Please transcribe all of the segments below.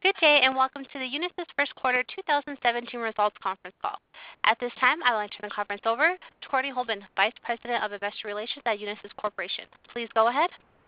Good day, and welcome to the Unisys First Quarter 2017 Results Conference Call. At this time, I would like to turn the conference over to Courtney Holben, Vice President of Investor Relations at Unisys Corporation. Please go ahead.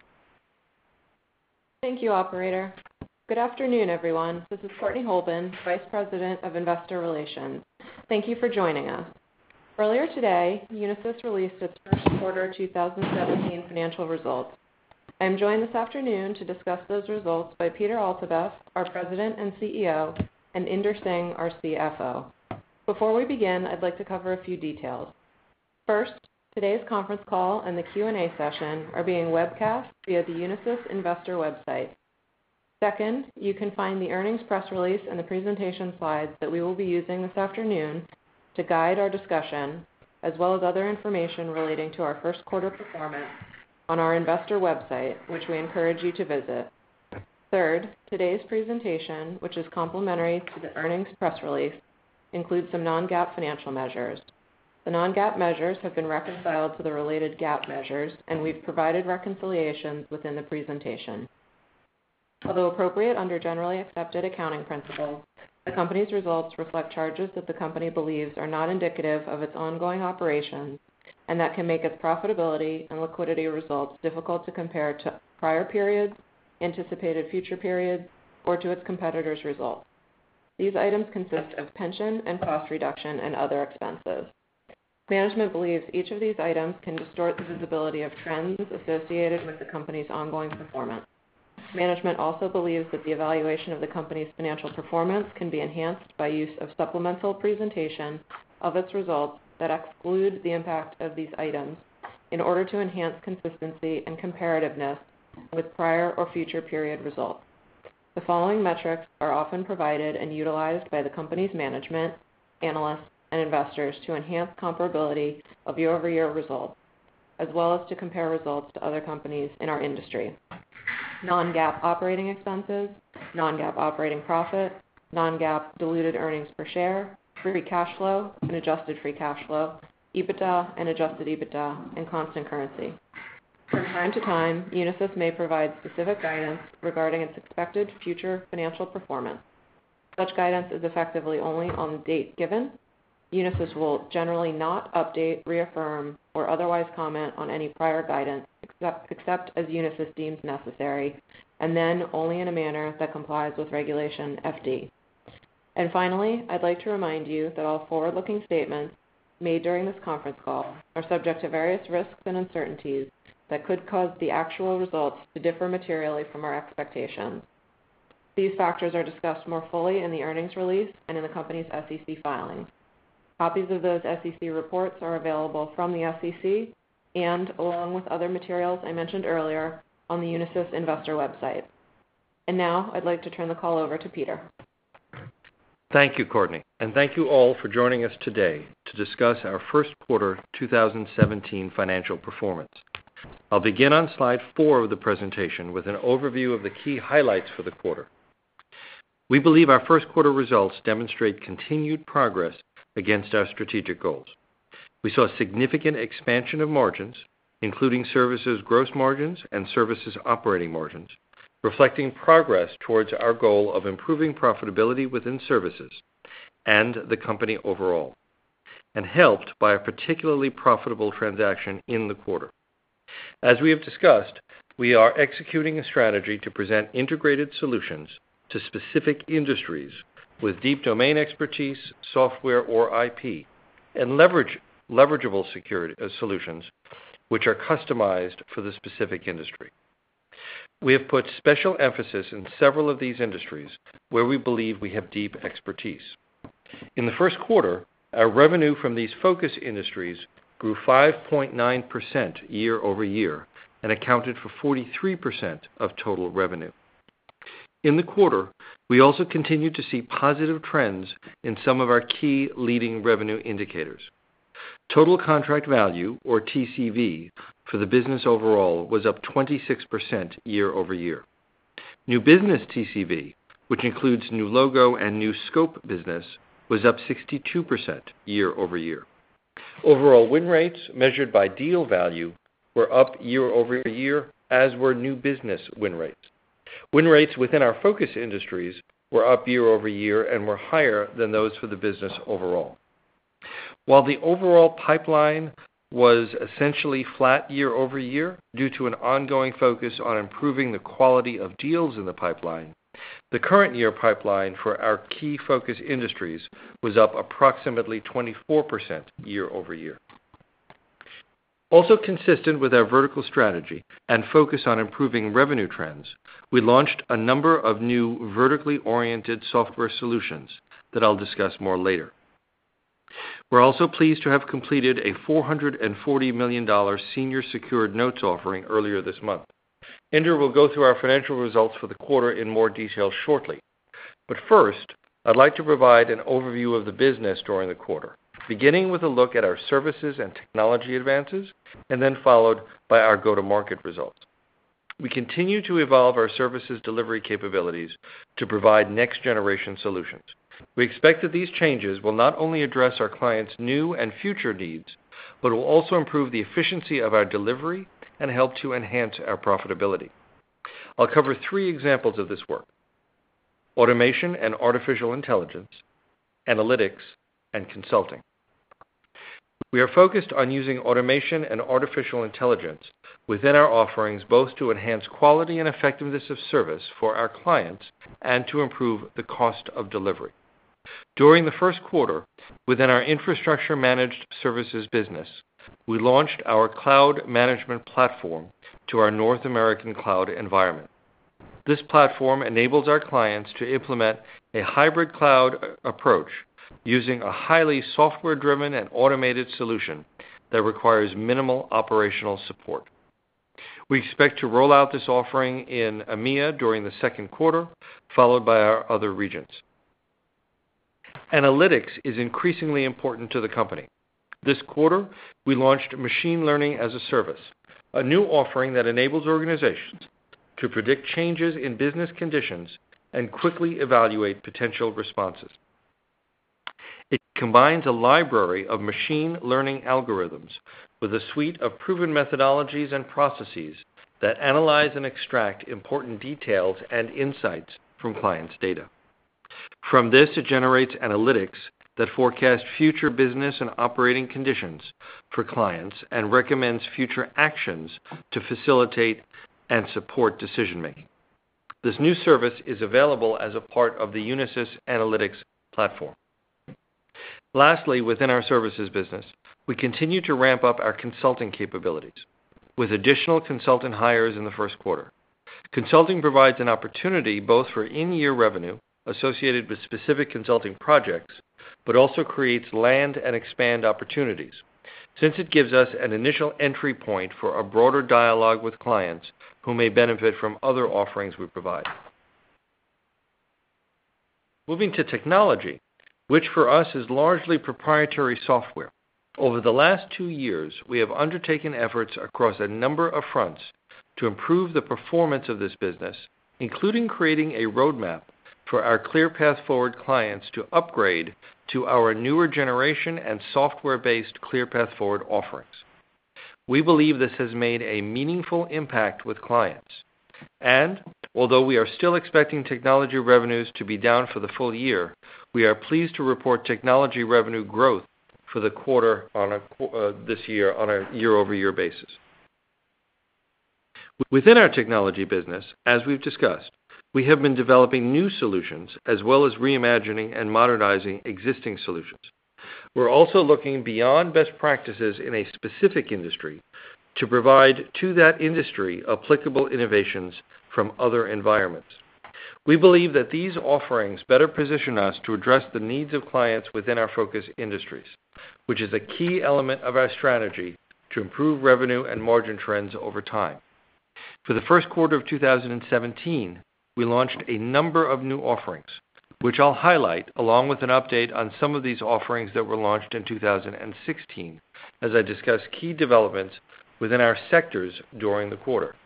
Thank you, Operator. Good afternoon, everyone. This is Courtney Holben, Vice President of Investor Relations. Thank you for joining us. Earlier today, Unisys released its First Quarter 2017 financial results. I am joined this afternoon to discuss those results by Peter Altabef, our President and CEO, and Inder Singh, our CFO. Before we begin, I'd like to cover a few details. First, today's conference call and the Q&A session are being webcast via the Unisys Investor website. Second, you can find the earnings press release and the presentation slides that we will be using this afternoon to guide our discussion, as well as other information relating to our first quarter performance on our investor website, which we encourage you to visit. Third, today's presentation, which is complementary to the earnings press release, includes some non-GAAP financial measures. The non-GAAP measures have been reconciled to the related GAAP measures, and we've provided reconciliations within the presentation. Although appropriate under generally accepted accounting principles, the company's results reflect charges that the company believes are not indicative of its ongoing operations and that can make its profitability and liquidity results difficult to compare to prior periods, anticipated future periods, or to its competitors' results. These items consist of pension and cost reduction and other expenses. Management believes each of these items can distort the visibility of trends associated with the company's ongoing performance. Management also believes that the evaluation of the company's financial performance can be enhanced by use of supplemental presentation of its results that exclude the impact of these items in order to enhance consistency and comparativeness with prior or future period results. The following metrics are often provided and utilized by the company's management, analysts, and investors to enhance comparability of year-over-year results, as well as to compare results to other companies in our industry. Non-GAAP operating expenses, non-GAAP operating profit, non-GAAP diluted earnings per share, free cash flow and adjusted free cash flow, EBITDA and adjusted EBITDA, and constant currency. From time to time, Unisys may provide specific guidance regarding its expected future financial performance. Such guidance is effectively only on the date given. Unisys will generally not update, reaffirm, or otherwise comment on any prior guidance except as Unisys deems necessary, and then only in a manner that complies with Regulation FD. And finally, I'd like to remind you that all forward-looking statements made during this conference call are subject to various risks and uncertainties that could cause the actual results to differ materially from our expectations. These factors are discussed more fully in the earnings release and in the company's SEC filings. Copies of those SEC reports are available from the SEC and, along with other materials I mentioned earlier, on the Unisys Investor website. And now, I'd like to turn the call over to Peter. Thank you, Courtney, and thank you all for joining us today to discuss our first quarter 2017 financial performance. I'll begin on slide 4 of the presentation with an overview of the key highlights for the quarter. We believe our first quarter results demonstrate continued progress against our strategic goals. We saw significant expansion of margins, including services gross margins and services operating margins, reflecting progress towards our goal of improving profitability within services and the company overall, and helped by a particularly profitable transaction in the quarter. As we have discussed, we are executing a strategy to present integrated solutions to specific industries with deep domain expertise, software or IP, and leverageable security solutions which are customized for the specific industry. We have put special emphasis in several of these industries where we believe we have deep expertise. In the first quarter, our revenue from these focus industries grew 5.9% year over year and accounted for 43% of total revenue. In the quarter, we also continued to see positive trends in some of our key leading revenue indicators. Total contract value, or TCV, for the business overall was up 26% year over year. New business TCV, which includes new logo and new scope business, was up 62% year over year. Overall win rates, measured by deal value, were up year over year, as were new business win rates. Win rates within our focus industries were up year-over-year and were higher than those for the business overall. While the overall pipeline was essentially flat year-over-year due to an ongoing focus on improving the quality of deals in the pipeline, the current year pipeline for our key focus industries was up approximately 24% year-over-year. Also consistent with our vertical strategy and focus on improving revenue trends, we launched a number of new vertically oriented software solutions that I'll discuss more later. We're also pleased to have completed a $440 million senior secured notes offering earlier this month. Inder will go through our financial results for the quarter in more detail shortly. But first, I'd like to provide an overview of the business during the quarter, beginning with a look at our services and technology advances, and then followed by our go-to-market results. We continue to evolve our services delivery capabilities to provide next-generation solutions. We expect that these changes will not only address our clients' new and future needs, but will also improve the efficiency of our delivery and help to enhance our profitability. I'll cover 3 examples of this work: automation and artificial intelligence, analytics, and consulting. We are focused on using automation and artificial intelligence within our offerings both to enhance quality and effectiveness of service for our clients and to improve the cost of delivery. During the first quarter, within our infrastructure managed services business, we launched our cloud management platform to our North American cloud environment. This platform enables our clients to implement a hybrid cloud approach using a highly software-driven and automated solution that requires minimal operational support. We expect to roll out this offering in EMEA during the second quarter, followed by our other regions. Analytics is increasingly important to the company. This quarter, we launched Machine Learning as a Service, a new offering that enables organizations to predict changes in business conditions and quickly evaluate potential responses. It combines a library of machine learning algorithms with a suite of proven methodologies and processes that analyze and extract important details and insights from clients' data. From this, it generates analytics that forecast future business and operating conditions for clients and recommends future actions to facilitate and support decision-making. This new service is available as a part of the Unisys Analytics platform. Lastly, within our services business, we continue to ramp up our consulting capabilities with additional consultant hires in the first quarter. Consulting provides an opportunity both for in-year revenue associated with specific consulting projects, but also creates land and expand opportunities, since it gives us an initial entry point for a broader dialogue with clients who may benefit from other offerings we provide. Moving to technology, which for us is largely proprietary software. Over the last 2 years, we have undertaken efforts across a number of fronts to improve the performance of this business, including creating a roadmap for our ClearPath Forward clients to upgrade to our newer generation and software-based ClearPath Forward offerings. We believe this has made a meaningful impact with clients. And although we are still expecting technology revenues to be down for the full year, we are pleased to report technology revenue growth for the quarter this year on a year-over-year basis. Within our technology business, as we've discussed, we have been developing new solutions as well as reimagining and modernizing existing solutions. We're also looking beyond best practices in a specific industry to provide to that industry applicable innovations from other environments. We believe that these offerings better position us to address the needs of clients within our focus industries, which is a key element of our strategy to improve revenue and margin trends over time. For the first quarter of 2017, we launched a number of new offerings, which I'll highlight along with an update on some of these offerings that were launched in 2016 as I discuss key developments within our sectors during the quarter.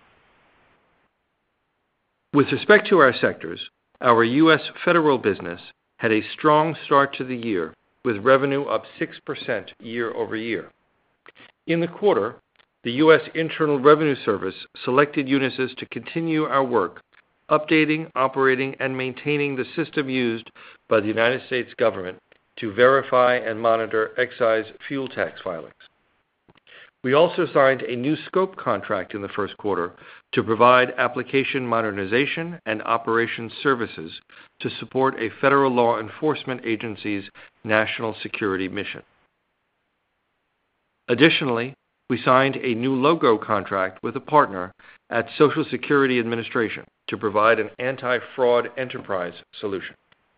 With respect to our sectors, our U.S. federal business had a strong start to the year with revenue up 6% year-over-year. In the quarter, the U.S. Internal Revenue Service selected Unisys to continue our work updating, operating, and maintaining the system used by the United States government to verify and monitor excise fuel tax filings. We also signed a new scope contract in the first quarter to provide application modernization and operations services to support a federal law enforcement agency's national security mission. Additionally, we signed a new logo contract with a partner at Social Security Administration to provide an anti-fraud enterprise solution.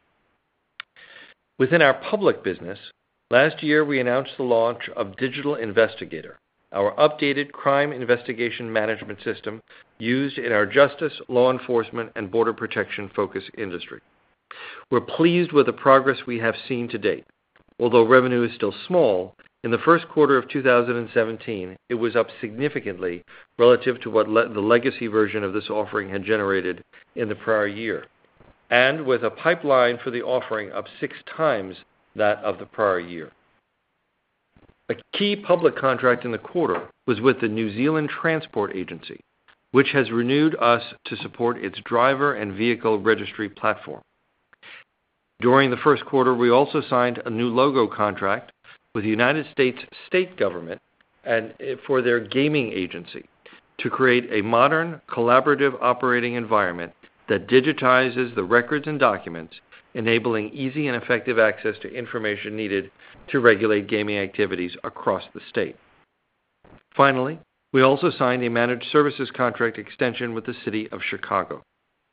Within our public business, last year we announced the launch of Digital Investigator, our updated crime investigation management system used in our justice, law enforcement, and border protection focus industry. We're pleased with the progress we have seen to date. Although revenue is still small, in the first quarter of 2017, it was up significantly relative to what the legacy version of this offering had generated in the prior year, and with a pipeline for the offering up 6 times that of the prior year. A key public contract in the quarter was with the New Zealand Transport Agency, which has renewed us to support its driver and vehicle registry platform. During the first quarter, we also signed a new logo contract with the United States state government and for their gaming agency to create a modern, collaborative operating environment that digitizes the records and documents, enabling easy and effective access to information needed to regulate gaming activities across the state. Finally, we also signed a managed services contract extension with the City of Chicago.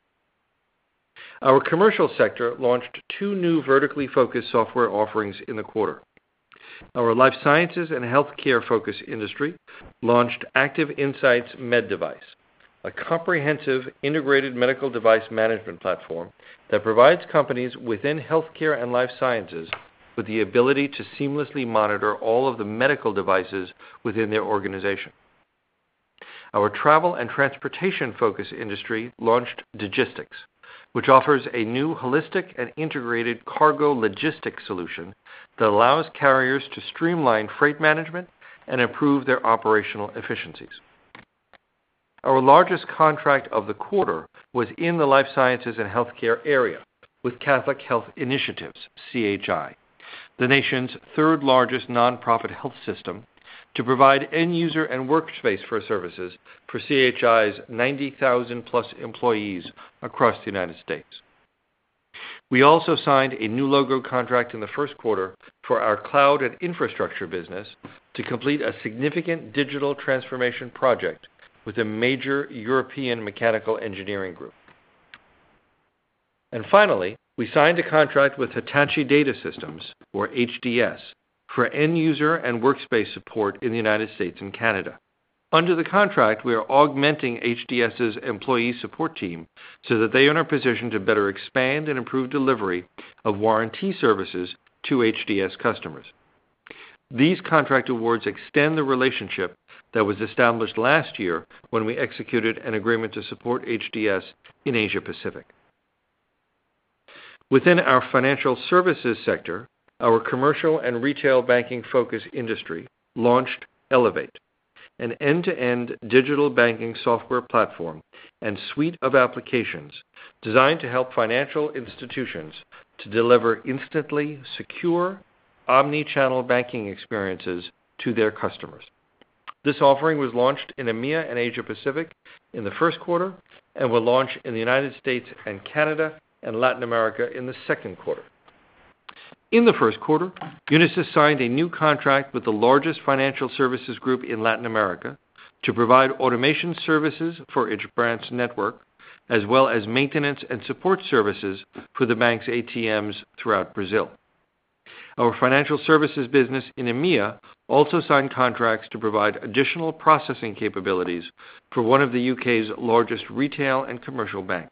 Our commercial sector launched 2 new vertically focused software offerings in the quarter. Our life sciences and healthcare focus industry launched Active Insights MedDevice, a comprehensive integrated medical device management platform that provides companies within healthcare and life sciences with the ability to seamlessly monitor all of the medical devices within their organization. Our travel and transportation focus industry launched Digistics, which offers a new holistic and integrated cargo logistics solution that allows carriers to streamline freight management and improve their operational efficiencies. Our largest contract of the quarter was in the life sciences and healthcare area with Catholic Health Initiatives, CHI, the nation's 3rd largest nonprofit health system, to provide end-user and workspace for services for CHI's 90,000-plus employees across the United States. We also signed a new logo contract in the first quarter for our cloud and infrastructure business to complete a significant digital transformation project with a major European mechanical engineering group. And finally, we signed a contract with Hitachi Data Systems, or HDS, for end-user and workspace support in the United States and Canada. Under the contract, we are augmenting HDS's employee support team so that they are in a position to better expand and improve delivery of warranty services to HDS customers. These contract awards extend the relationship that was established last year when we executed an agreement to support HDS in Asia Pacific. Within our financial services sector, our commercial and retail banking focus industry launched Elevate, an end-to-end digital banking software platform and suite of applications designed to help financial institutions to deliver instantly secure, omni-channel banking experiences to their customers. This offering was launched in EMEA and Asia Pacific in the first quarter and will launch in the United States and Canada and Latin America in the second quarter. In the first quarter, Unisys signed a new contract with the largest financial services group in Latin America to provide automation services for its branch network, as well as maintenance and support services for the bank's ATMs throughout Brazil. Our financial services business in EMEA also signed contracts to provide additional processing capabilities for one of the UK's largest retail and commercial banks.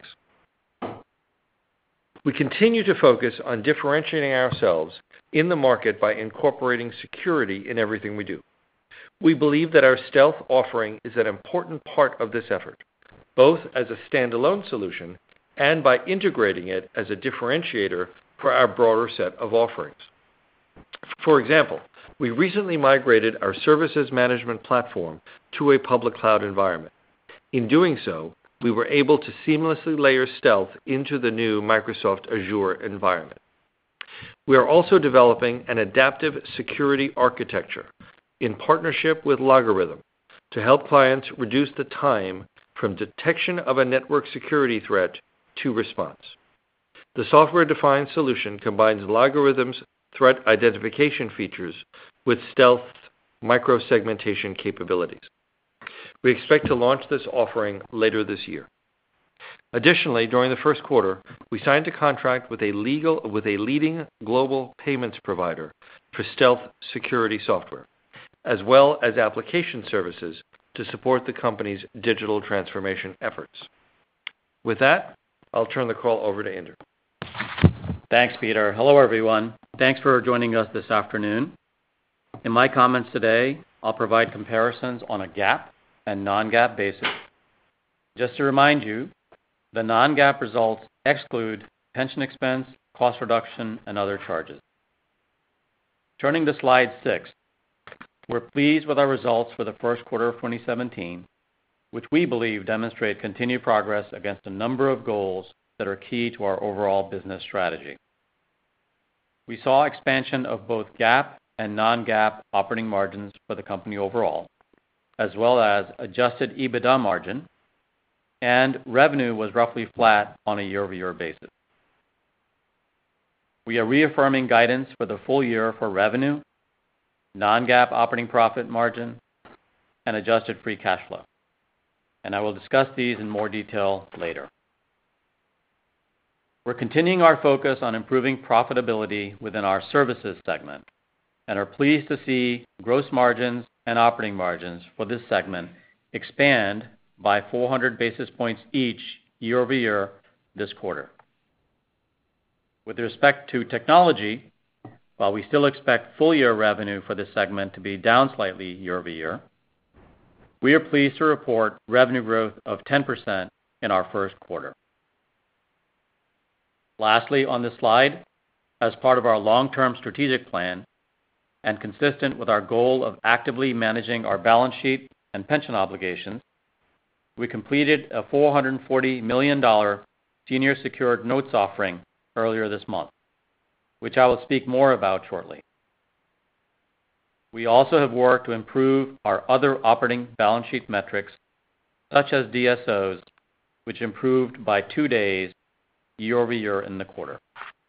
We continue to focus on differentiating ourselves in the market by incorporating security in everything we do. We believe that our Stealth offering is an important part of this effort, both as a standalone solution and by integrating it as a differentiator for our broader set of offerings. For example, we recently migrated our services management platform to a public cloud environment. In doing so, we were able to seamlessly layer Stealth into the new Microsoft Azure environment. We are also developing an adaptive security architecture in partnership with LogRhythm to help clients reduce the time from detection of a network security threat to response. The software-defined solution combines LogRhythm's threat identification features with Stealth's micro-segmentation capabilities. We expect to launch this offering later this year. Additionally, during the first quarter, we signed a contract with a leading global payments provider for Stealth security software, as well as application services to support the company's digital transformation efforts. With that, I'll turn the call over to Inder. Thanks, Peter. Hello, everyone. Thanks for joining us this afternoon. In my comments today, I'll provide comparisons on a GAAP and non-GAAP basis. Just to remind you, the non-GAAP results exclude pension expense, cost reduction, and other charges. Turning to slide 6, we're pleased with our results for the first quarter of 2017, which we believe demonstrate continued progress against a number of goals that are key to our overall business strategy. We saw expansion of both GAAP and non-GAAP operating margins for the company overall, as well as adjusted EBITDA margin, and revenue was roughly flat on a year-over-year basis. We are reaffirming guidance for the full year for revenue, non-GAAP operating profit margin, and adjusted free cash flow. And I will discuss these in more detail later. We're continuing our focus on improving profitability within our services segment and are pleased to see gross margins and operating margins for this segment expand by 400 basis points each year-over-year this quarter. With respect to technology, while we still expect full-year revenue for this segment to be down slightly year-over-year, we are pleased to report revenue growth of 10% in our first quarter. Lastly, on this slide, as part of our long-term strategic plan and consistent with our goal of actively managing our balance sheet and pension obligations, we completed a $440 million senior secured notes offering earlier this month, which I will speak more about shortly. We also have worked to improve our other operating balance sheet metrics, such as DSOs, which improved by 2 days year-over-year in the quarter.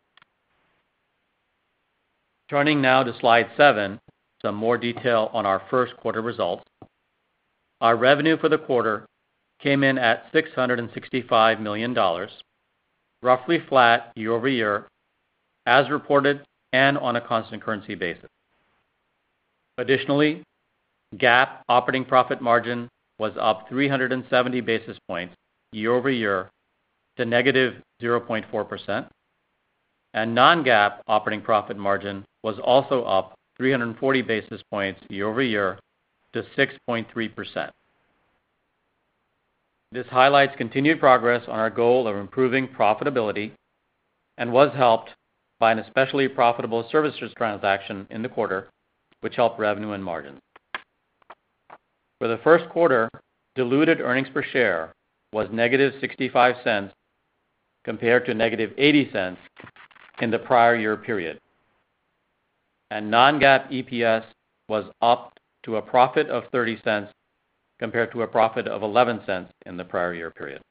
Turning now to slide 7, some more detail on our first quarter results. Our revenue for the quarter came in at $665 million, roughly flat year-over-year, as reported and on a constant currency basis. Additionally, GAAP operating profit margin was up 370 basis points year-over-year to negative 0.4%, and non-GAAP operating profit margin was also up 340 basis points year-over-year to 6.3%. This highlights continued progress on our goal of improving profitability and was helped by an especially profitable services transaction in the quarter, which helped revenue and margins. For the first quarter, diluted earnings per share was negative 65 cents compared to negative 80 cents in the prior year period. And non-GAAP EPS was up to a profit of 30 cents compared to a profit of 11 cents in the prior year period.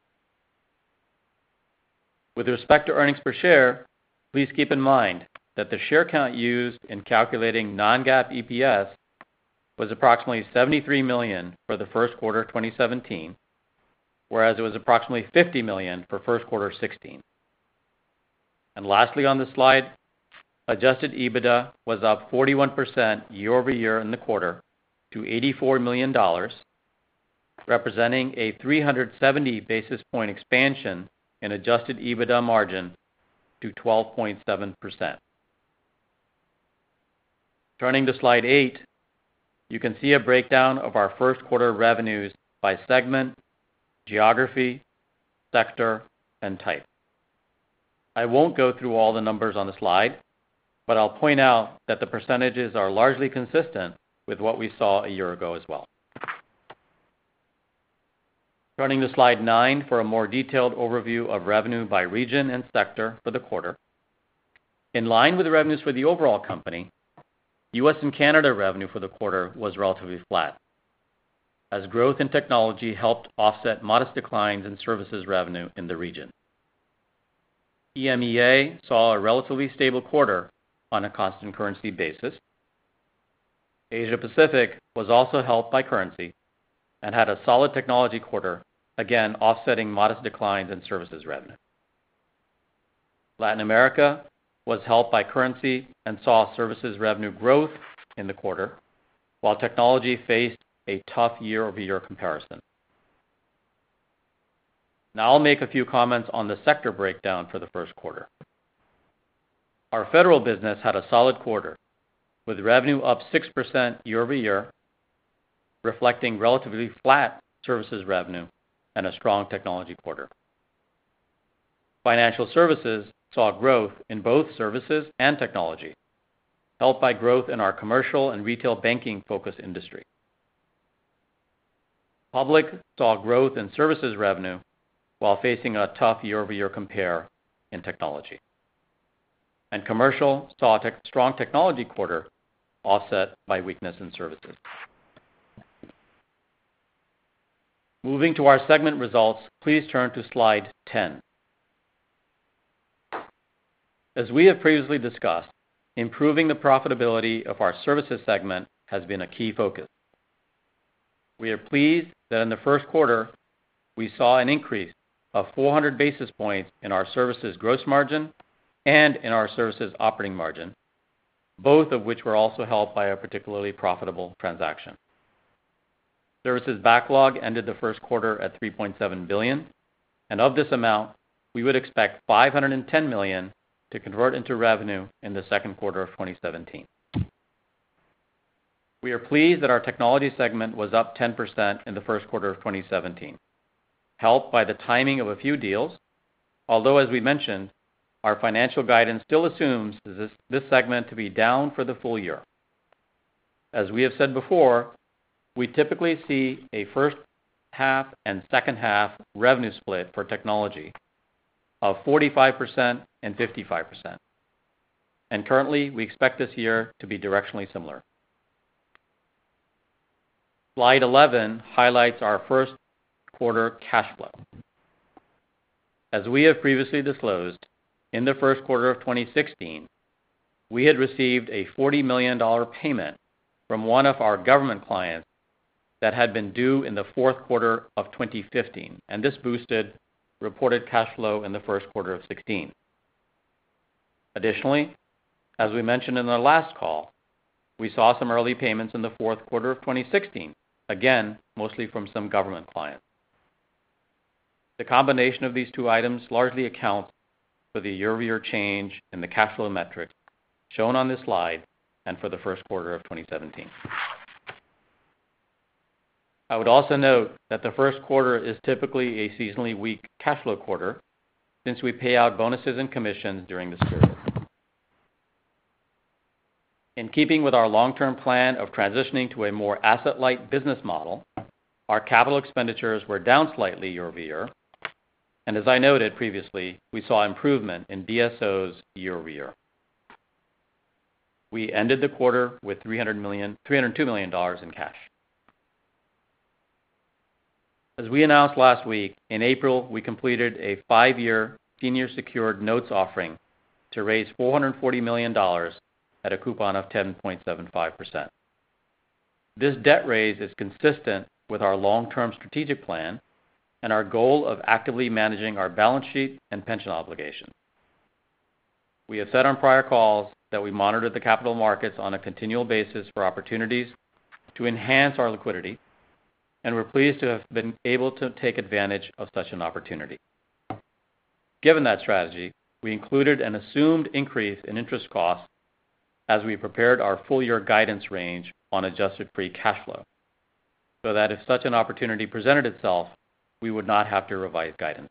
With respect to earnings per share, please keep in mind that the share count used in calculating non-GAAP EPS was approximately 73 million for the first quarter 2017, whereas it was approximately 50 million for first quarter 16. And lastly on this slide, adjusted EBITDA was up 41% year-over-year in the quarter to $84 million, representing a 370 basis point expansion in adjusted EBITDA margin to 12.7%. Turning to slide 8, you can see a breakdown of our first quarter revenues by segment, geography, sector, and type. I won't go through all the numbers on the slide, but I'll point out that the percentages are largely consistent with what we saw a year ago as well. Turning to slide 9 for a more detailed overview of revenue by region and sector for the quarter. In line with the revenues for the overall company, U.S. and Canada revenue for the quarter was relatively flat, as growth in technology helped offset modest declines in services revenue in the region. EMEA saw a relatively stable quarter on a constant currency basis. Asia Pacific was also helped by currency and had a solid technology quarter, again offsetting modest declines in services revenue. Latin America was helped by currency and saw services revenue growth in the quarter, while technology faced a tough year-over-year comparison. Now I'll make a few comments on the sector breakdown for the first quarter. Our federal business had a solid quarter, with revenue up 6% year-over-year, reflecting relatively flat services revenue and a strong technology quarter. Financial services saw growth in both services and technology, helped by growth in our commercial and retail banking-focused industry. Public saw growth in services revenue while facing a tough year-over-year compare in technology. And commercial saw a strong technology quarter offset by weakness in services. Moving to our segment results, please turn to slide 10. As we have previously discussed, improving the profitability of our services segment has been a key focus. We are pleased that in the first quarter, we saw an increase of 400 basis points in our services gross margin and in our services operating margin, both of which were also helped by a particularly profitable transaction. Services backlog ended the first quarter at $3.7 billion, and of this amount, we would expect $510 million to convert into revenue in the second quarter of 2017. We are pleased that our technology segment was up 10% in the first quarter of 2017, helped by the timing of a few deals, although, as we mentioned, our financial guidance still assumes this segment to be down for the full year. As we have said before, we typically see a first half and second half revenue split for technology of 45% and 55%. And currently, we expect this year to be directionally similar. Slide 11 highlights our first quarter cash flow. As we have previously disclosed, in the first quarter of 2016, we had received a $40 million payment from one of our government clients that had been due in the fourth quarter of 2015, and this boosted reported cash flow in the first quarter of 2016. Additionally, as we mentioned in our last call, we saw some early payments in the fourth quarter of 2016, again, mostly from some government clients. The combination of these two items largely accounts for the year-over-year change in the cash flow metrics shown on this slide and for the first quarter of 2017. I would also note that the first quarter is typically a seasonally weak cash flow quarter since we pay out bonuses and commissions during this period. In keeping with our long-term plan of transitioning to a more asset-light business model, our capital expenditures were down slightly year-over-year, and as I noted previously, we saw improvement in DSOs year-over-year. We ended the quarter with $302 million in cash. As we announced last week, in April, we completed a 5-year senior secured notes offering to raise $440 million at a coupon of 10.75%. This debt raise is consistent with our long-term strategic plan and our goal of actively managing our balance sheet and pension obligations. We have said on prior calls that we monitor the capital markets on a continual basis for opportunities to enhance our liquidity, and we're pleased to have been able to take advantage of such an opportunity. Given that strategy, we included an assumed increase in interest costs as we prepared our full-year guidance range on adjusted free cash flow, so that if such an opportunity presented itself, we would not have to revise guidance.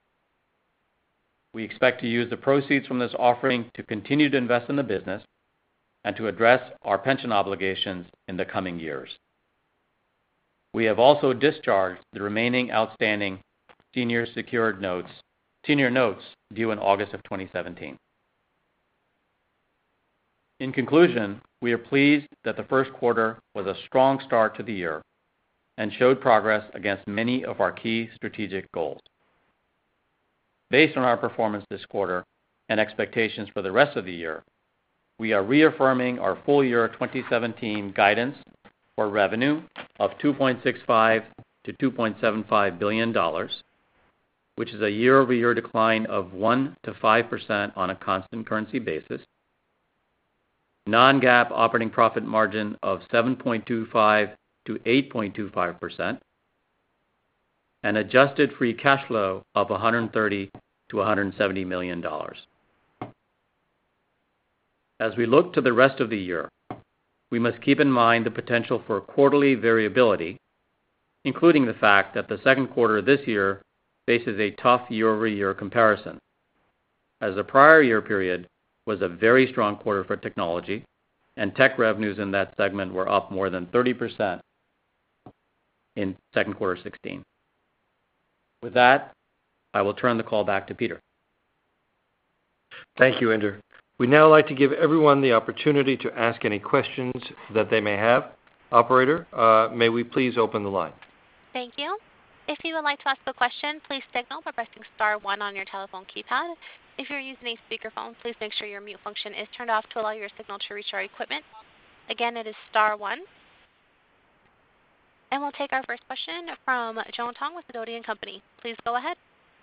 We expect to use the proceeds from this offering to continue to invest in the business and to address our pension obligations in the coming years. we have also discharged the remaining outstanding senior notes due in August of 2017. In conclusion, we are pleased that the first quarter was a strong start to the year and showed progress against many of our key strategic goals. Based on our performance this quarter and expectations for the rest of the year, we are reaffirming our full year 2017 guidance for revenue of $2.65 to $2.75 billion, which is a year-over-year decline of 1% to 5% on a constant currency basis, non-GAAP operating profit margin of 7.25 to 8.25%, and adjusted free cash flow of $130 to $170 million. As we look to the rest of the year, we must keep in mind the potential for quarterly variability, including the fact that the second quarter this year faces a tough year-over-year comparison, as the prior year period was a very strong quarter for technology, and tech revenues in that segment were up more than 30% in second quarter 16. With that, I will turn the call back to Peter. Thank you, Inder. We'd now like to give everyone the opportunity to ask any questions that they may have. Operator, may we please open the line? Thank you. If you would like to ask a question, please signal by pressing star 1 on your telephone keypad. If you're using a speakerphone, please make sure your mute function is turned off to allow your signal to reach our equipment. Again, it is star 1. And we'll take our first question from Joan Tong with Sidoti & Company. Please go ahead.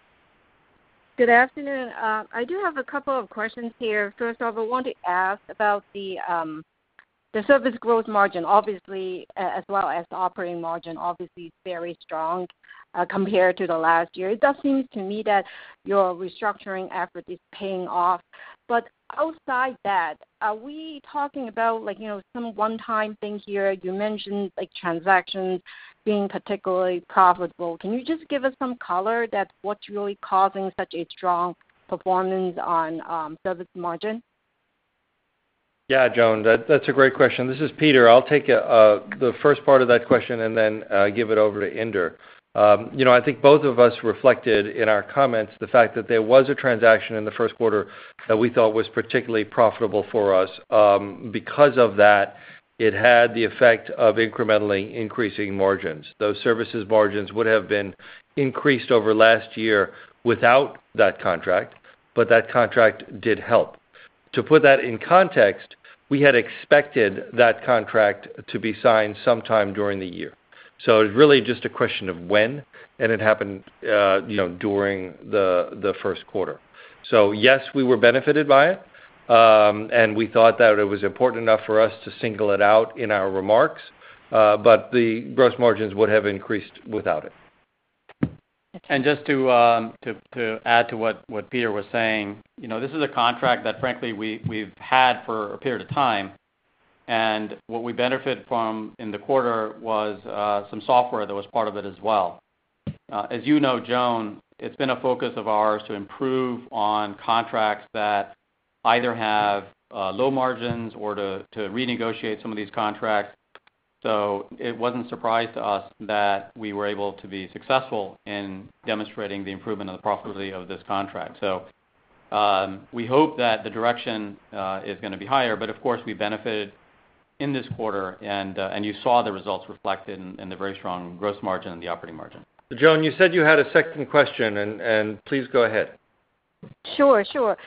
Good afternoon. I do have a couple of questions here. First off, I want to ask about the service growth margin, obviously, as well as the operating margin, obviously very strong compared to the last year. It does seem to me that your restructuring effort is paying off. But outside that, are we talking about some one-time thing here? You mentioned transactions being particularly profitable. Can you just give us some color that's what's really causing such a strong performance on service margin? Yeah, Joan, that's a great question. This is Peter. I'll take the first part of that question and then give it over to Inder. I think both of us reflected in our comments the fact that there was a transaction in the first quarter that we thought was particularly profitable for us. Because of that, it had the effect of incrementally increasing margins. Those services margins would have been increased over last year without that contract, but that contract did help. To put that in context, we had expected that contract to be signed sometime during the year. So it's really just a question of when, and it happened during the first quarter. So yes, we were benefited by it, and we thought that it was important enough for us to single it out in our remarks, but the gross margins would have increased without it. And just to add to what Peter was saying, this is a contract that frankly we've had for a period of time, and what we benefited from in the quarter was some software that was part of it as well. As you know, Joan, it's been a focus of ours to improve on contracts that either have low margins or to renegotiate some of these contracts. So it wasn't a surprise to us that we were able to be successful in demonstrating the improvement of the profitability of this contract. So we hope that the direction is going to be higher, but of course we benefited in this quarter, and you saw the results reflected in the very strong gross margin and the operating margin. Joan, you said you had a second question, and please go ahead. Sure.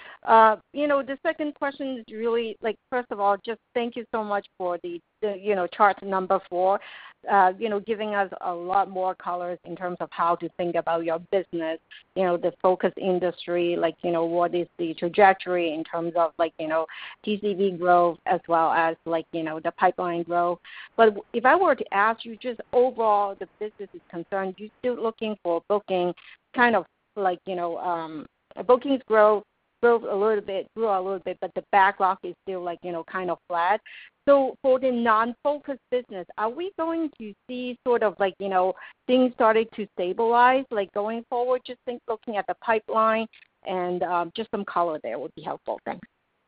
The second question is really, first of all, just thank you so much for the chart number 4, giving us a lot more colors in terms of how to think about your business, the focus industry, what is the trajectory in terms of, TCV growth as well as, the pipeline growth. But if I were to ask you just overall the business is concerned, you're still looking for booking kind of bookings grew a little bit, but the backlog is still kind of flat. So for the non-focus business, are we going to see sort of things starting to stabilize going forward? Just looking at the pipeline and just some color there would be helpful. Thanks.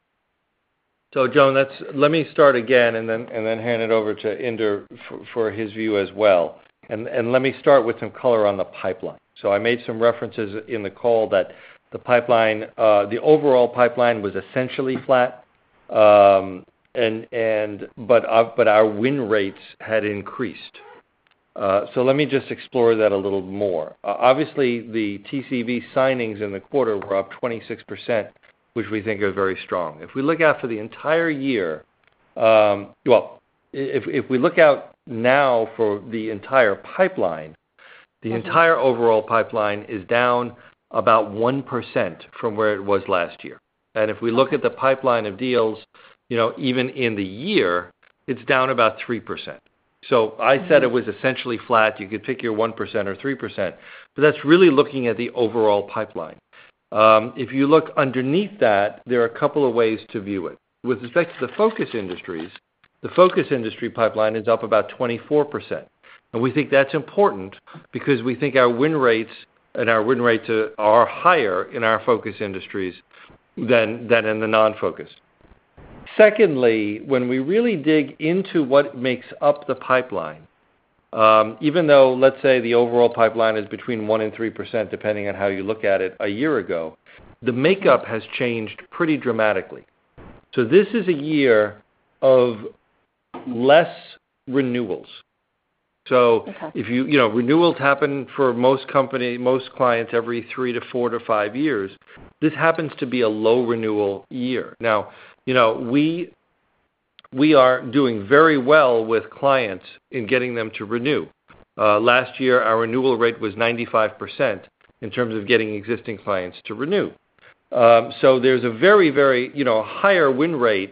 So Joan, let me start again and then hand it over to Inder for his view as well. And let me start with some color on the pipeline. So I made some references in the call that the pipeline, the overall pipeline was essentially flat, but our win rates had increased. So let me just explore that a little more. Obviously, the TCV signings in the quarter were up 26%, which we think are very strong. If we look out for the entire year, if we look out now for the entire pipeline, the entire overall pipeline is down about 1% from where it was last year. And if we look at the pipeline of deals, even in the year, it's down about 3%. So I said it was essentially flat. You could pick your 1% or 3%, but that's really looking at the overall pipeline. If you look underneath that, there are a couple of ways to view it. With respect to the focus industries, the focus industry pipeline is up about 24%. And we think that's important because we think our win rates are higher in our focus industries than in the non-focus. Secondly, when we really dig into what makes up the pipeline, even though, let's say, the overall pipeline is between 1% and 3%, depending on how you look at it, a year ago, the makeup has changed pretty dramatically. So this is a year of less renewals. So if renewals happen for most clients every 3 to 4 to 5 years. This happens to be a low renewal year. Now, we are doing very well with clients in getting them to renew. Last year, our renewal rate was 95% in terms of getting existing clients to renew. So there's a very, very, higher win rate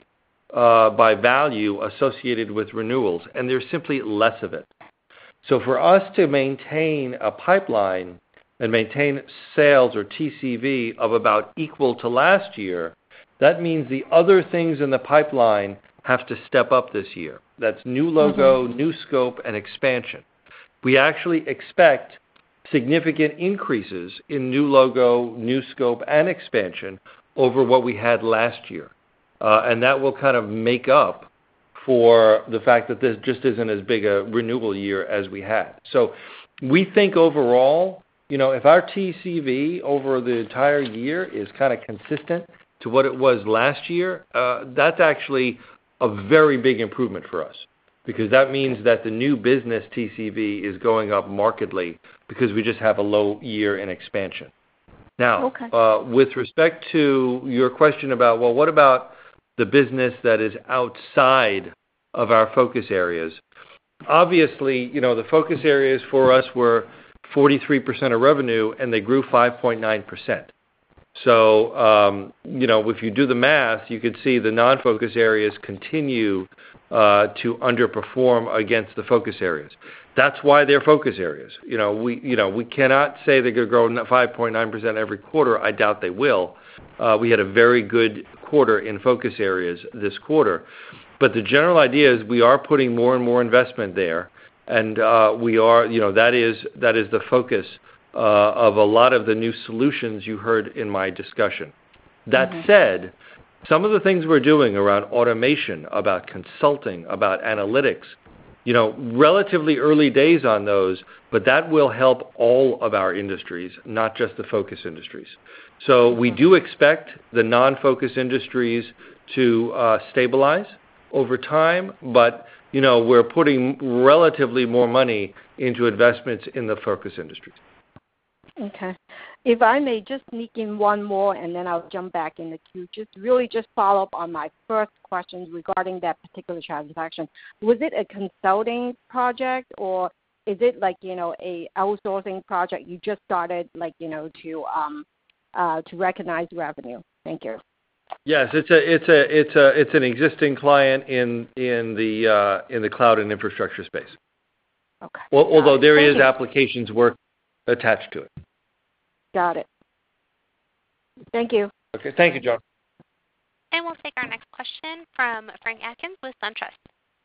by value associated with renewals, and there's simply less of it. So for us to maintain a pipeline and maintain sales or TCV of about equal to last year, that means the other things in the pipeline have to step up this year. That's new logo, new scope, and expansion. We actually expect significant increases in new logo, new scope, and expansion over what we had last year. And that will kind of make up for the fact that this just isn't as big a renewal year as we had. So we think overall, if our TCV over the entire year is kind of consistent to what it was last year, that's actually a very big improvement for us because that means that the new business TCV is going up markedly because we just have a low year in expansion. Now, with respect to your question about, what about the business that is outside of our focus areas? Obviously, the focus areas for us were 43% of revenue, and they grew 5.9%. So, if you do the math, you could see the non-focus areas continue to underperform against the focus areas. That's why they're focus areas. We cannot say they're going to grow 5.9% every quarter. I doubt they will. We had a very good quarter in focus areas this quarter. But the general idea is we are putting more and more investment there, and we are, that is the focus of a lot of the new solutions you heard in my discussion. That said, some of the things we're doing around automation, about consulting, about analytics, relatively early days on those, but that will help all of our industries, not just the focus industries. So we do expect the non-focus industries to stabilize over time, but we're putting relatively more money into investments in the focus industries. Okay. If I may just sneak in one more, and then I'll jump back in the queue. Just follow up on my first questions regarding that particular transaction. Was it a consulting project, or is it like a outsourcing project you just started to recognize revenue? Thank you. Yes, it's an existing client in the cloud and infrastructure space. Okay. Although there is applications work attached to it. Got it. Thank you. Okay. Thank you, John. And we'll take our next question from Frank Atkins with SunTrust.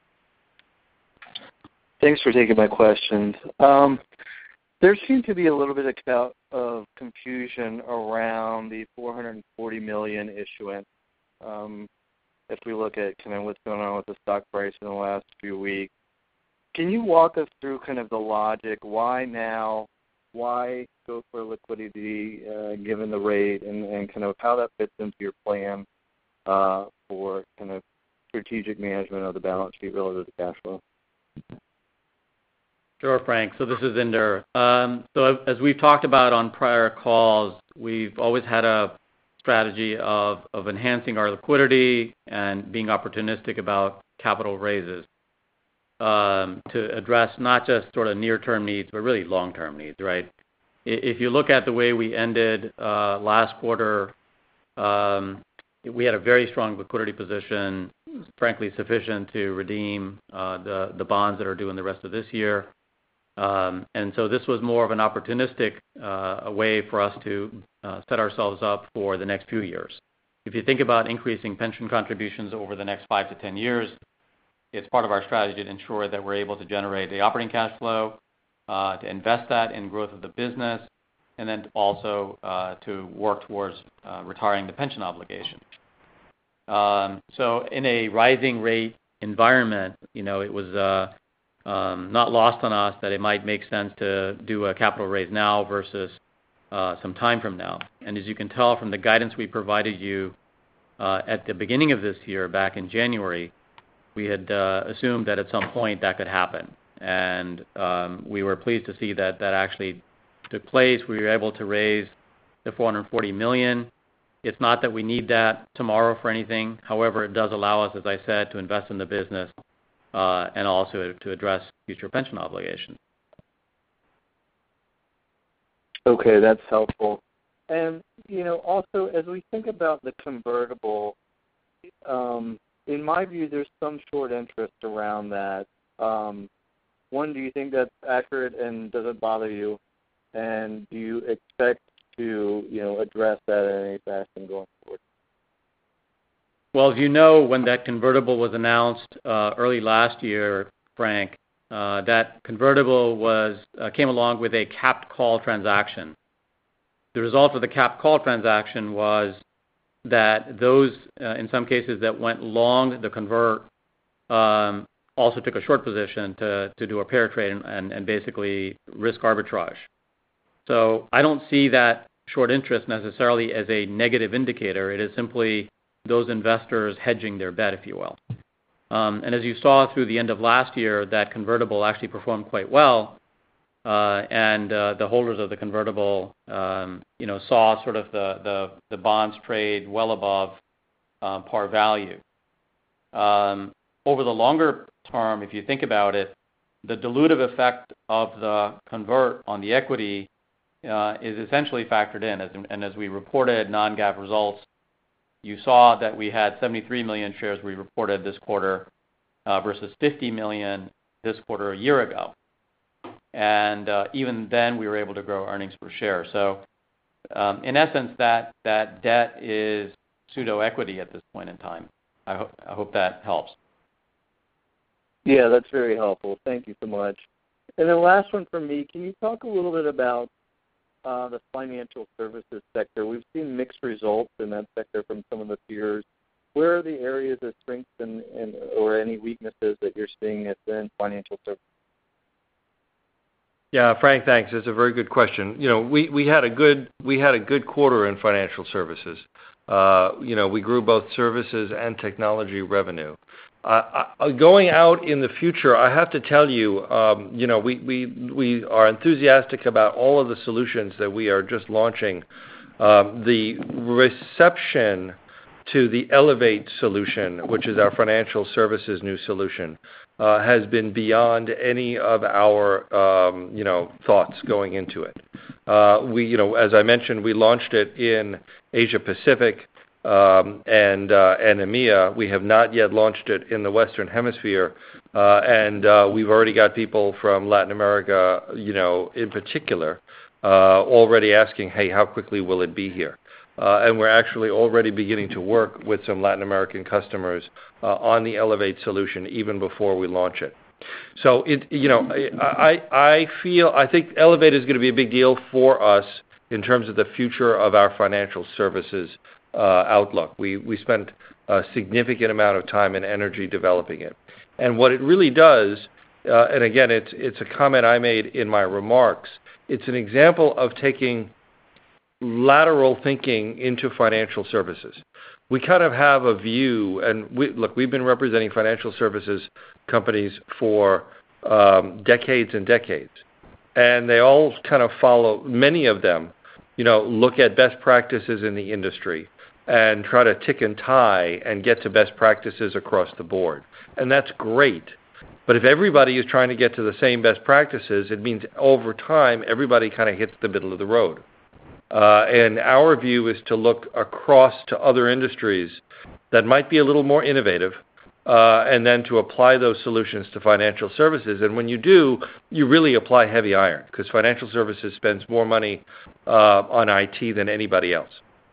Thanks for taking my questions. There seemed to be a little bit of confusion around the $440 million issuance. If we look at kind of what's going on with the stock price in the last few weeks, Can you walk us through kind of the logic? Why now? Why go for liquidity given the rate, and kind of how that fits into your plan for kind of strategic management of the balance sheet relative to cash flow? Sure, Frank. So this is Inder. So as we've talked about on prior calls, we've always had a strategy of enhancing our liquidity and being opportunistic about capital raises to address not just sort of near-term needs, but really long-term needs, right? If you look at the way we ended last quarter, we had a very strong liquidity position, frankly sufficient to redeem the bonds that are due in the rest of this year. And so this was more of an opportunistic way for us to set ourselves up for the next few years. If you think about increasing pension contributions over the next 5 to 10 years, it's part of our strategy to ensure that we're able to generate the operating cash flow, to invest that in growth of the business, and then also to work towards retiring the pension obligation. So in a rising rate environment, it was not lost on us that it might make sense to do a capital raise now versus some time from now. And as you can tell from the guidance we provided you at the beginning of this year, back in January, we had assumed that at some point that could happen. And we were pleased to see that actually took place. We were able to raise the $440 million. It's not that we need that tomorrow for anything. However, it does allow us, as I said, to invest in the business and also to address future pension obligations. Okay, that's helpful. And, also as we think about the convertible, in my view, there's some short interest around that. One, do you think that's accurate, and does it bother you? And do you expect to, address that in any fashion going forward? Well, as you know, when that convertible was announced early last year, Frank, that convertible came along with a capped call transaction. The result of the capped call transaction was that those, in some cases, that went long the convert also took a short position to do a pair trade and basically risk arbitrage. So I don't see that short interest necessarily as a negative indicator. It is simply those investors hedging their bet, if you will. And as you saw through the end of last year, that convertible actually performed quite well, and the holders of the convertible, saw sort of the bonds trade well above par value. Over the longer term, if you think about it, the dilutive effect of the convert on the equity is essentially factored in. And as we reported non-GAAP results, you saw that we had 73 million shares we reported this quarter versus 50 million this quarter a year ago. And even then, we were able to grow earnings per share. So in essence, that debt is pseudo-equity at this point in time. I hope that helps. Yeah, that's very helpful. Thank you so much. And then last one from me, can you talk a little bit about the financial services sector? We've seen mixed results in that sector from some of the peers. Where are the areas of strength and or any weaknesses that you're seeing within financial services? Yeah, Frank, thanks. It's a very good question. We had a good quarter in financial services. We grew both services and technology revenue. Going out in the future, I have to tell you, we are enthusiastic about all of the solutions that we are just launching. The reception to the Elevate solution, which is our financial services new solution, has been beyond any of our thoughts going into it. As I mentioned, we launched it in Asia Pacific and EMEA. We have not yet launched it in the Western Hemisphere, and we've already got people from Latin America, in particular, already asking, hey, how quickly will it be here? And we're actually already beginning to work with some Latin American customers on the Elevate solution even before we launch it. So I think Elevate is going to be a big deal for us in terms of the future of our financial services outlook. We spent a significant amount of time and energy developing it. And what it really does and again, it's a comment I made in my remarks. It's an example of taking lateral thinking into financial services. We kind of have a view, and we've been representing financial services companies for decades and decades, and they all kind of follow, many of them, look at best practices in the industry and try to tick and tie and get to best practices across the board. And that's great. But if everybody is trying to get to the same best practices, it means over time everybody kind of hits the middle of the road. And our view is to look across to other industries that might be a little more innovative, and then to apply those solutions to financial services. And when you do, you really apply heavy iron, because financial services spends more money on IT than anybody else.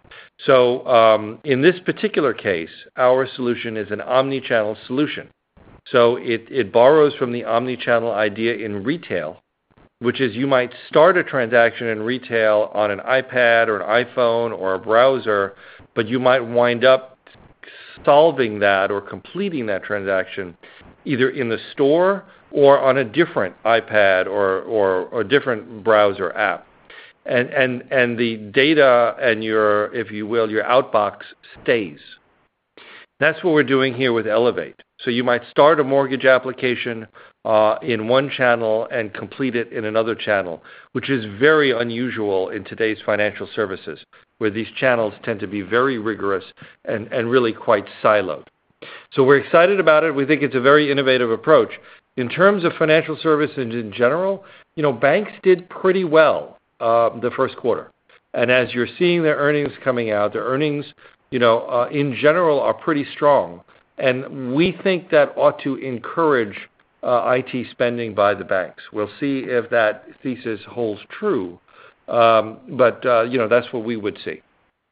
So in this particular case, our solution is an omni-channel solution. So it borrows from the omni-channel idea in retail, which is you might start a transaction in retail on an iPad or an iPhone or a browser, but you might wind up solving that or completing that transaction either in the store or on a different iPad or different browser app. And the data and your, if you will, your outbox stays. That's what we're doing here with Elevate. So you might start a mortgage application in one channel and complete it in another channel, which is very unusual in today's financial services, where these channels tend to be very rigorous and really quite siloed. So we're excited about it. We think it's a very innovative approach. In terms of financial services in general, banks did pretty well the first quarter. And as you're seeing their earnings coming out, their earnings, in general are pretty strong. And we think that ought to encourage IT spending by the banks. We'll see if that thesis holds true, but that's what we would see.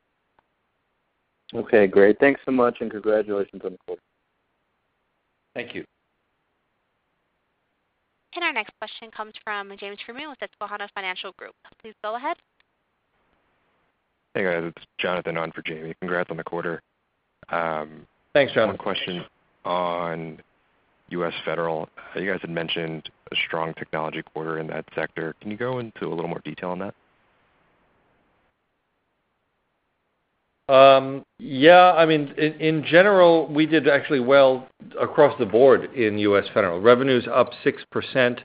Okay, great. Thanks so much, and congratulations on the quarter. Thank you. And our next question comes from James Freeman with Susquehanna Financial Group. Please go ahead. Hey guys, it's Jonathan on for Jamie. Congrats on the quarter. Thanks, Jonathan. One question on U.S. Federal. You guys had mentioned a strong technology quarter in that sector. Can you go into a little more detail on that? Yeah, in general, we did actually well across the board in U.S. Federal. Revenue's up 6%.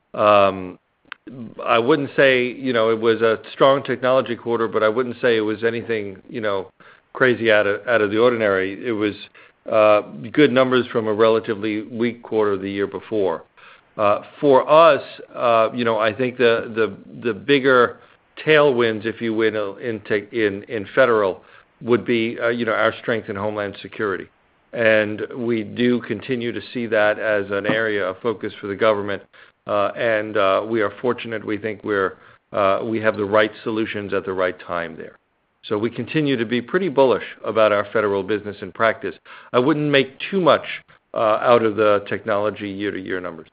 I wouldn't say, it was a strong technology quarter, but I wouldn't say it was anything, crazy out of the ordinary. It was good numbers from a relatively weak quarter the year before. For us, I think the bigger tailwinds, if you will, in Federal would be, our strength in Homeland Security. And we do continue to see that as an area of focus for the government. And we are fortunate. We think we have the right solutions at the right time there. So we continue to be pretty bullish about our Federal business and practice. I wouldn't make too much out of the technology year-to-year numbers.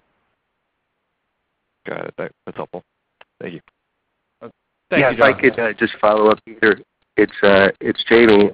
Got it. That's helpful. Thank you. Thank you, if I could just follow up, Peter. It's Jamie.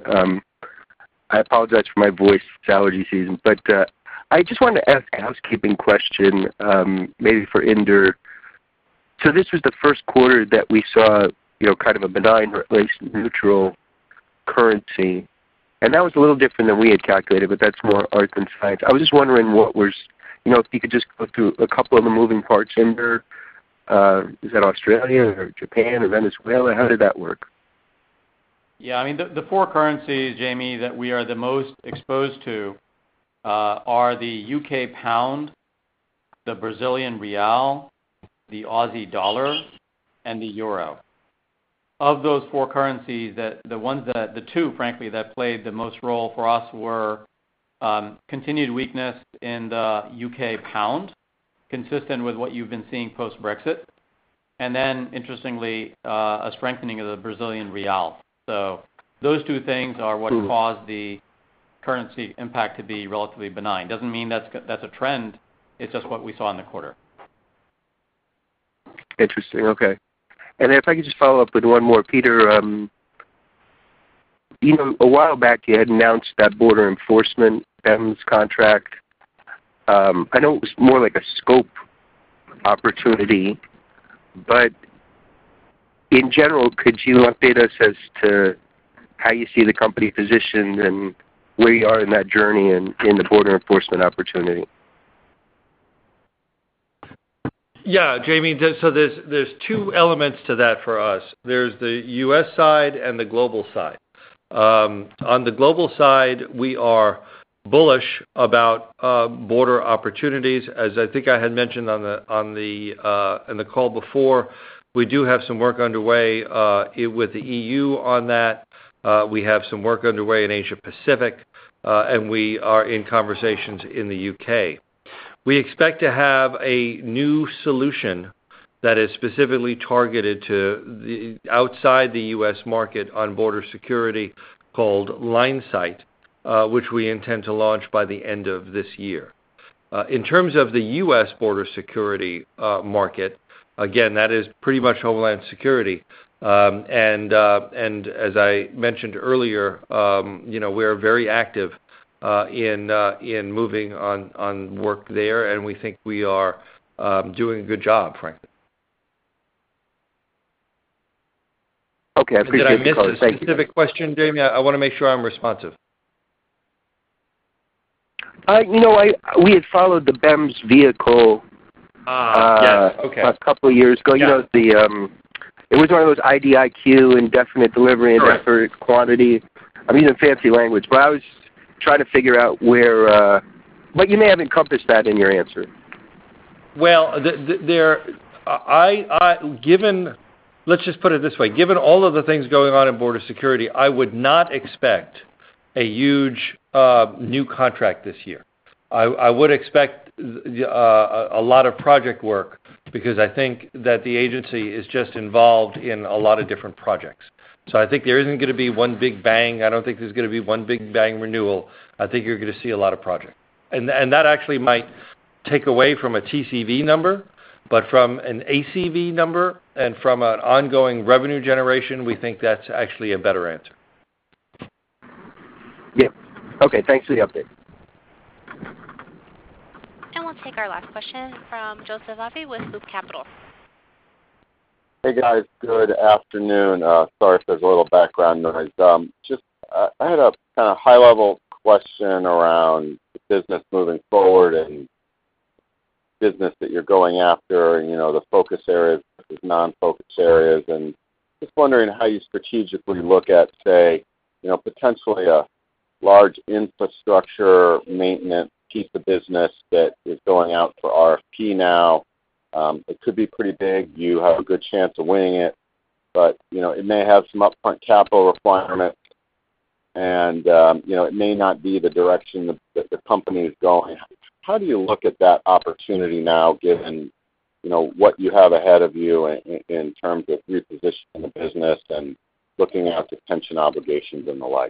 I apologize for my voice. It's allergy season. But I just wanted to ask a housekeeping question, maybe for Inder. So this was the first quarter that we saw, kind of a benign or at least neutral currency. And that was a little different than we had calculated, but that's more art than science. I was just wondering what was, if you could just go through a couple of the moving parts, Inder. Is that Australia or Japan or Venezuela? How did that work? Yeah, the four currencies, Jamie, that we are the most exposed to are the UK pound, the Brazilian real, the Aussie dollar, and the euro. Of those four currencies, the two, frankly, that played the most role for us were continued weakness in the UK pound, consistent with what you've been seeing post-Brexit, and then, interestingly, a strengthening of the Brazilian real. So those two things are what caused the currency impact to be relatively benign. Doesn't mean that's a trend. It's just what we saw in the quarter. Interesting. Okay. And if I could just follow up with one more, Peter. A while back you had announced that border enforcement PEMS contract. I know it was more like a scope opportunity, but in general, could you update us as to how you see the company positioned and where you are in that journey in the border enforcement opportunity? Yeah, Jamie, so there's two elements to that for us. There's the U.S. side and the global side. On the global side, we are bullish about border opportunities. As I think I had mentioned in the call before, we do have some work underway with the EU on that. We have some work underway in Asia Pacific, and we are in conversations in the UK. We expect to have a new solution that is specifically targeted to outside the U.S. market on border security called LineSight, which we intend to launch by the end of this year. In terms of the U.S. border security market, again, that is pretty much Homeland Security. And as I mentioned earlier, we're very active in moving on work there, and we think we are doing a good job, frankly. Okay, I appreciate the color. Did I miss a specific question, Jamie? I want to make sure I'm responsive. We had followed the BEMS vehicle yes. Okay. a couple of years ago. Yeah. It was one of those IDIQ, indefinite delivery and effort quantity. I'm using fancy language, but I was trying to figure out where. But you may have encompassed that in your answer. Well, let's just put it this way: given all of the things going on in border security, I would not expect a huge new contract this year. I would expect a lot of project work because I think that the agency is just involved in a lot of different projects. So I think there isn't going to be one big bang. I don't think there's going to be one big bang renewal. I think you're going to see a lot of projects. And that actually might take away from a TCV number, but from an ACV number and from an ongoing revenue generation, we think that's actually a better answer. Yeah. Okay, thanks for the update. And we'll take our last question from Joseph Vafi with Loop Capital. Hey guys, good afternoon. Sorry if there's a little background noise. I had a kind of high-level question around the business moving forward and business that you're going after, and the focus areas versus non-focus areas, and just wondering how you strategically look at, say, potentially a large infrastructure maintenance piece of business that is going out for RFP now. It could be pretty big. You have a good chance of winning it, but it may have some upfront capital requirements, and it may not be the direction that the company is going. How do you look at that opportunity now, given what you have ahead of you in terms of repositioning the business and looking at the pension obligations and the like?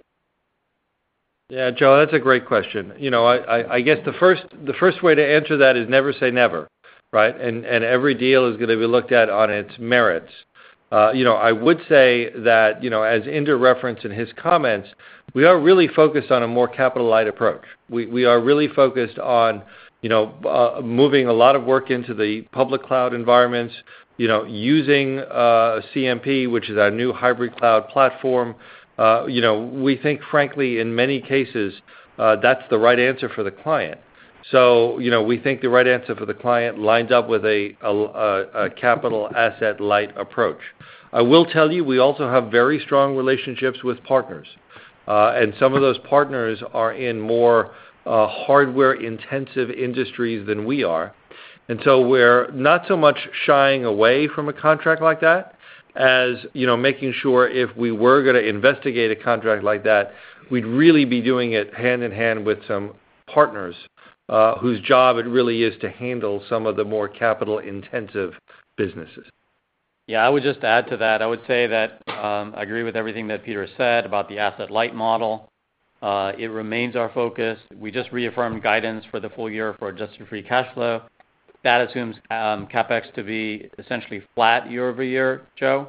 Yeah, Joe, that's a great question. I guess the first way to answer that is never say never, right? And every deal is going to be looked at on its merits. I would say that, as Inder referenced in his comments, we are really focused on a more capital light approach. We are really focused on, moving a lot of work into the public cloud environments, using CMP, which is our new hybrid cloud platform. We think, frankly, in many cases, that's the right answer for the client. So, we think the right answer for the client lines up with a capital asset light approach. I will tell you, we also have very strong relationships with partners. And some of those partners are in more hardware-intensive industries than we are. And so we're not so much shying away from a contract like that as, making sure if we were going to investigate a contract like that, we'd really be doing it hand in hand with some partners whose job it really is to handle some of the more capital-intensive businesses. Yeah, I would just add to that. I would say that I agree with everything that Peter said about the asset-light model. It remains our focus. We just reaffirmed guidance for the full year for adjusted free cash flow. That assumes CapEx to be essentially flat year over year, Joe.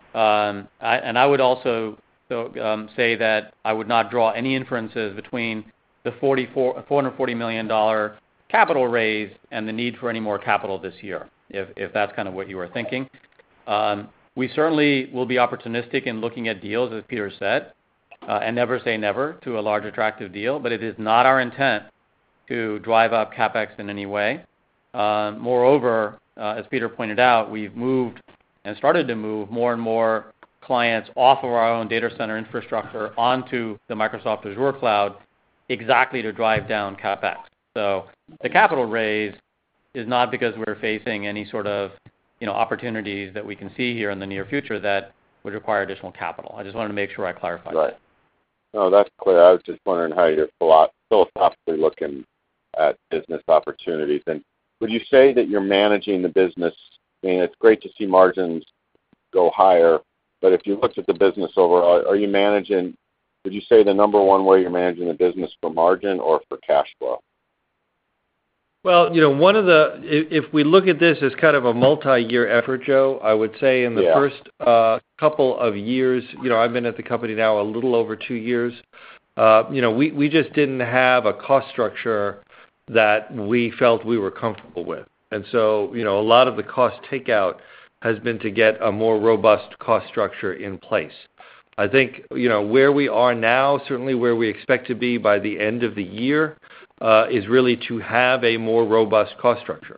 I would also say that I would not draw any inferences between the $440 million capital raise and the need for any more capital this year, if that's kind of what you were thinking. We certainly will be opportunistic in looking at deals, as Peter said, and never say never to a large attractive deal, but it is not our intent to drive up CapEx in any way. Moreover, as Peter pointed out, we've moved and started to move more and more clients off of our own data center infrastructure onto the Microsoft Azure cloud exactly to drive down CapEx. So the capital raise is not because we're facing any sort of opportunities that we can see here in the near future that would require additional capital. I just wanted to make sure I clarified right. that. No, that's clear. I was just wondering how you're philosophically looking at business opportunities. And would you say that you're managing the business? I mean, it's great to see margins go higher, but if you looked at the business overall, would you say the number one way you're managing the business for margin or for cash flow? Well, if we look at this as kind of a multi-year effort, Joe, I would say in the first couple of years, I've been at the company now a little over 2 years, we just didn't have a cost structure that we felt we were comfortable with. And so, a lot of the cost takeout has been to get a more robust cost structure in place. I think, where we are now, certainly where we expect to be by the end of the year, is really to have a more robust cost structure.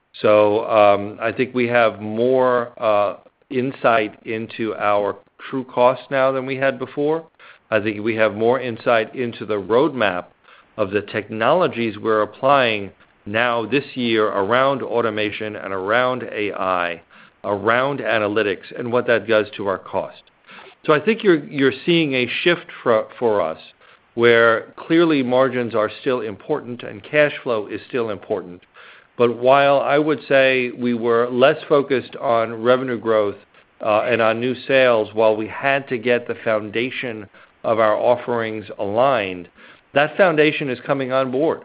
So I think we have more insight into our true costs now than we had before. I think we have more insight into the roadmap of the technologies we're applying now this year around automation and around AI, around analytics, and what that does to our cost. So I think you're seeing a shift for us where clearly margins are still important and cash flow is still important. But while I would say we were less focused on revenue growth and on new sales while we had to get the foundation of our offerings aligned, that foundation is coming on board.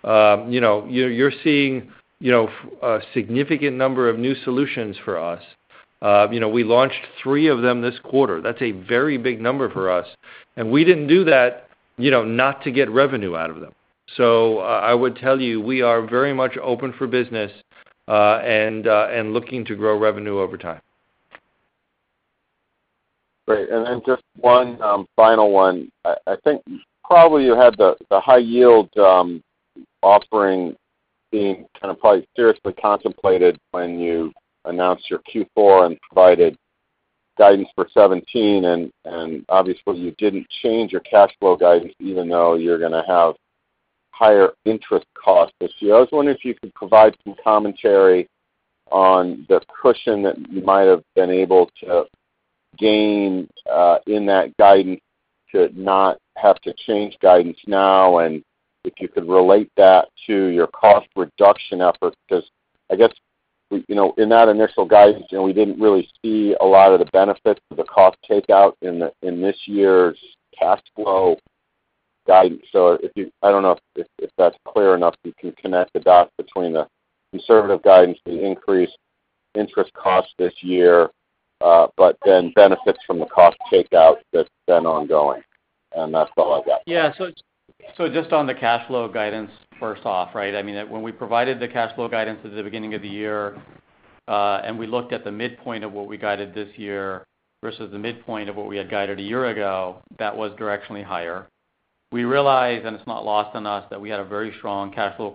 You're seeing a significant number of new solutions for us. We launched 3 of them this quarter. That's a very big number for us. And we didn't do that not to get revenue out of them. So I would tell you we are very much open for business and looking to grow revenue over time. Great. And then just one final one. I think probably you had the high yield offering being kind of probably seriously contemplated when you announced your Q4 and provided guidance for 17, and obviously you didn't change your cash flow guidance even though you're going to have higher interest costs this year. I was wondering if you could provide some commentary on the cushion that you might have been able to gain in that guidance to not have to change guidance now, and if you could relate that to your cost reduction efforts, because I guess in that initial guidance, we didn't really see a lot of the benefits of the cost takeout in this year's cash flow guidance. So I don't know if that's clear enough. You can connect the dots between the conservative guidance, the increased interest costs this year, but then benefits from the cost takeout that's been ongoing. And that's all I got. Yeah. So just on the cash flow guidance, first off, right? I mean, when we provided the cash flow guidance at the beginning of the year, and we looked at the midpoint of what we guided this year versus the midpoint of what we had guided a year ago, that was directionally higher. We realized, and it's not lost on us, that we had a very strong cash flow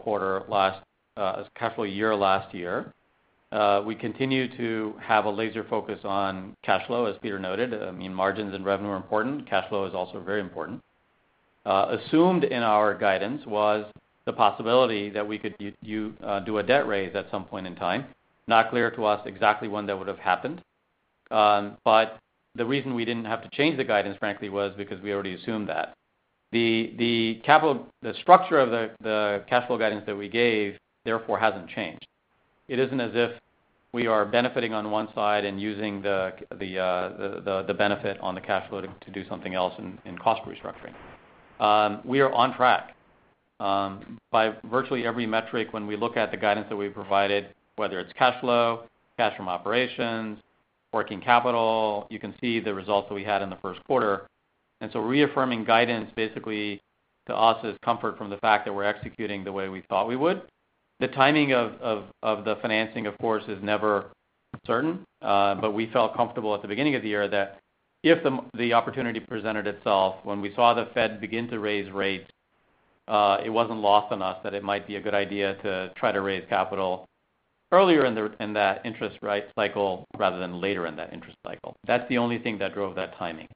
year last year. We continue to have a laser focus on cash flow, as Peter noted. I mean, margins and revenue are important. Cash flow is also very important. Assumed in our guidance was the possibility that we could do a debt raise at some point in time. Not clear to us exactly when that would have happened. But the reason we didn't have to change the guidance, frankly, was because we already assumed that. The structure of the cash flow guidance that we gave, therefore, hasn't changed. It isn't as if we are benefiting on one side and using the benefit on the cash flow to do something else in cost restructuring. We are on track by virtually every metric when we look at the guidance that we provided, whether it's cash flow, cash from operations, working capital. You can see the results that we had in the first quarter. And so reaffirming guidance basically to us is comfort from the fact that we're executing the way we thought we would. The timing of the financing, of course, is never certain, but we felt comfortable at the beginning of the year that if the opportunity presented itself, when we saw the Fed begin to raise rates, it wasn't lost on us that it might be a good idea to try to raise capital earlier in that interest rate cycle rather than later in that interest cycle. That's the only thing that drove that timing.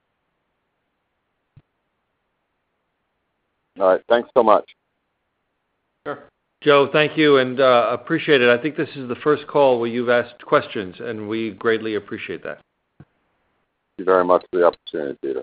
All right. Thanks so much. Sure. Joe, thank you, and appreciate it. I think this is the first call where you've asked questions, and we greatly appreciate that. Thank you very much for the opportunity, Peter.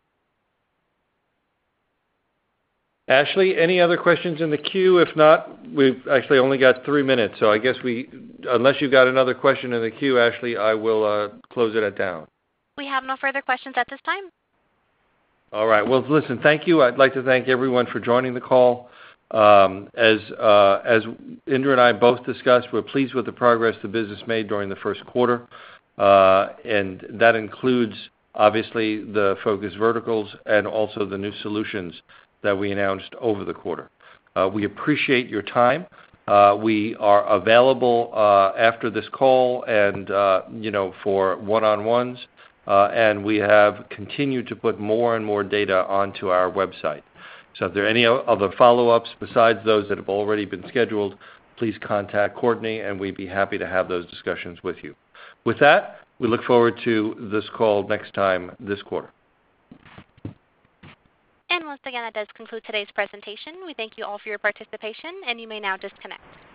Ashley, any other questions in the queue? If not, we've actually only got 3 minutes, so I guess unless you've got another question in the queue, Ashley, I will close it down. We have no further questions at this time. All right. Well, listen, thank you. I'd like to thank everyone for joining the call. As Indra and I both discussed, we're pleased with the progress the business made during the first quarter, and that includes, obviously, the focus verticals and also the new solutions that we announced over the quarter. We appreciate your time. We are available after this call and for one-on-ones, and we have continued to put more and more data onto our website. So if there are any other follow-ups besides those that have already been scheduled, please contact Courtney, and we'd be happy to have those discussions with you. With that, we look forward to this call next time this quarter. And once again, that does conclude today's presentation. We thank you all for your participation, and you may now disconnect.